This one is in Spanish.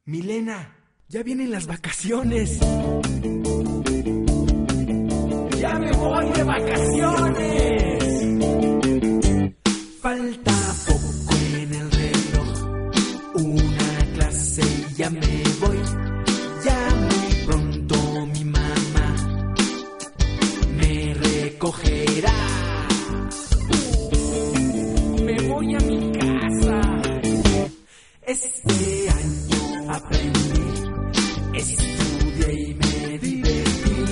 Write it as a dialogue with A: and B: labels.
A: Milena, ya vienen las vacaciones. ¡Ya me voy de vacaciones!